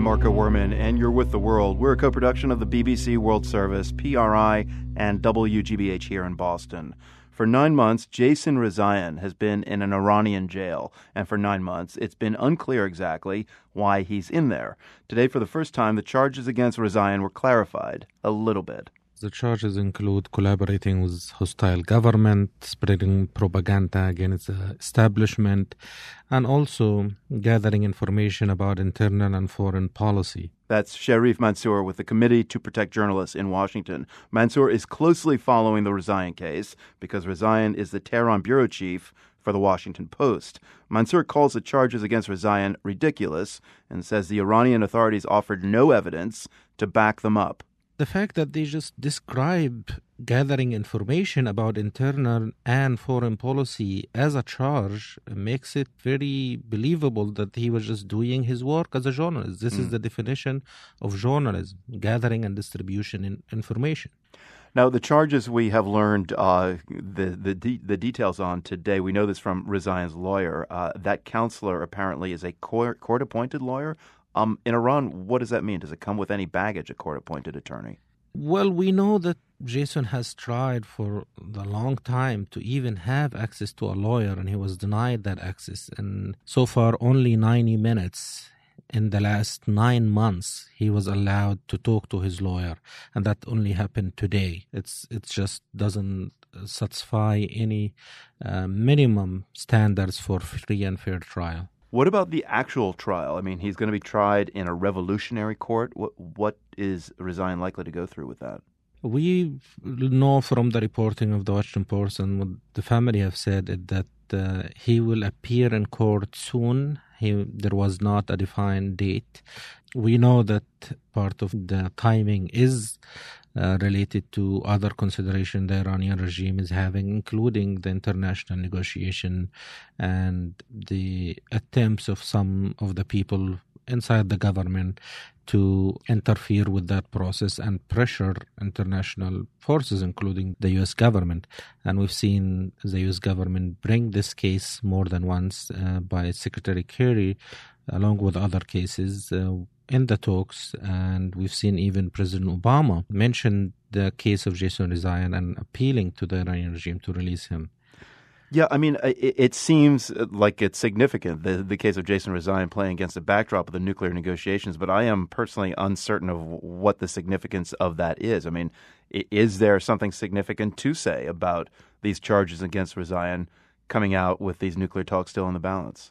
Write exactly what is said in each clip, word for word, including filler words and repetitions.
Marco Werman, and you're with The World. We're a co-production of the B B C World Service, P R I, and W G B H here in Boston. For nine months, Jason Rezaian has been in an Iranian jail, and for nine months, it's been unclear exactly why he's in there. Today, for the first time, the charges against Rezaian were clarified a little bit. The charges include collaborating with hostile government, spreading propaganda against the establishment, and also gathering information about internal and foreign policy. That's Sharif Mansour with the Committee to Protect Journalists in Washington. Mansour is closely following the Rezaian case because Rezaian is the Tehran bureau chief for the Washington Post. Mansour calls the charges against Rezaian ridiculous and says the Iranian authorities offered no evidence to back them up. The fact that they just describe gathering information about internal and foreign policy as a charge makes it very believable that he was just doing his work as a journalist. This mm. is the definition of journalism, gathering and distribution in information. Now, the charges we have learned uh, the the, de- the details on today, we know this from Rezaian's lawyer. Uh, that counselor apparently is a court, court-appointed lawyer. Um, in Iran, what does that mean? Does it come with any baggage, a court-appointed attorney? Well, we know that Jason has tried for a long time to even have access to a lawyer, and he was denied that access. And so far, only ninety minutes in the last nine months, he was allowed to talk to his lawyer, and that only happened today. It's it just doesn't satisfy any uh, minimum standards for free and fair trial. What about the actual trial? I mean, he's going to be tried in a revolutionary court. What what is Rezaian likely to go through with that? We know from the reporting of the Washington Post and what the family have said is that uh, he will appear in court soon. He, there was not a defined date. We know that part of the timing is uh, related to other consideration the Iranian regime is having, including the international negotiation and the attempts of some of the people inside the government to interfere with that process and pressure international forces, including the U S government. And we've seen the U S government bring this case more than once uh, by Secretary Kerry, along with other cases, uh, in the talks. And we've seen even President Obama mention the case of Jason Rezaian and appealing to the Iranian regime to release him. Yeah, I mean, it, it seems like it's significant, the, the case of Jason Rezaian playing against the backdrop of the nuclear negotiations, but I am personally uncertain of what the significance of that is. I mean, is there something significant to say about these charges against Rezaian coming out with these nuclear talks still in the balance?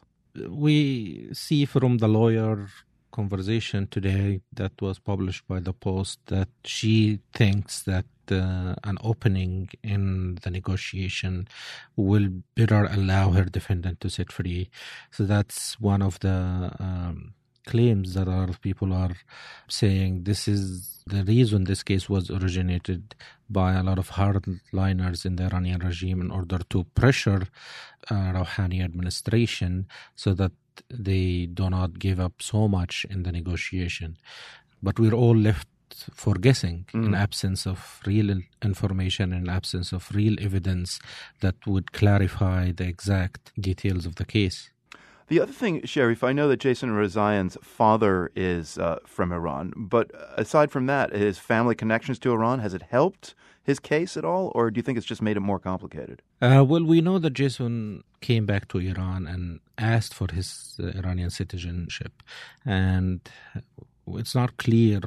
We see from the lawyer conversation today that was published by the Post that she thinks that uh, an opening in the negotiation will better allow her defendant to set free. So that's one of the um, claims that a lot of people are saying this is the reason this case was originated by a lot of hardliners in the Iranian regime in order to pressure uh, Rouhani administration so that they do not give up so much in the negotiation. But we're all left for guessing mm. in absence of real information, in absence of real evidence that would clarify the exact details of the case. The other thing, Sharif, I know that Jason Rezaian's father is uh, from Iran, but aside from that, his family connections to Iran, has it helped his case at all, or do you think it's just made it more complicated? Uh, well, we know that Jason came back to Iran and asked for his uh, Iranian citizenship, and it's not clear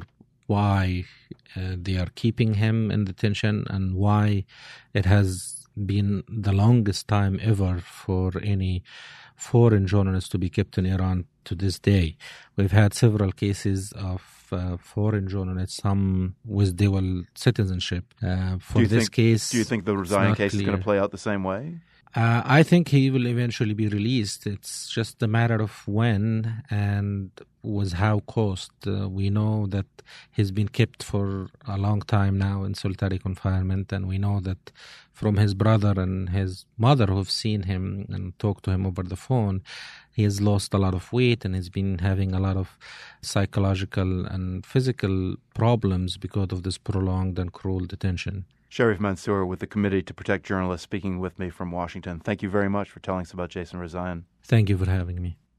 why uh, they are keeping him in detention and why it has been the longest time ever for any foreign journalists to be kept in Iran to this day. We've had several cases of uh, foreign journalists, some with dual citizenship. Uh, for this think, case, do you think the Rezaian case clear. is going to play out the same way? Uh, I think he will eventually be released. It's just a matter of when and with how cost. Uh, we know that he's been kept for a long time now in solitary confinement, and we know that from his brother and his mother who've seen him and talked to him over the phone, he has lost a lot of weight and he's been having a lot of psychological and physical problems because of this prolonged and cruel detention. Sharif Mansour with the Committee to Protect Journalists speaking with me from Washington. Thank you very much for telling us about Jason Rezaian. Thank you for having me.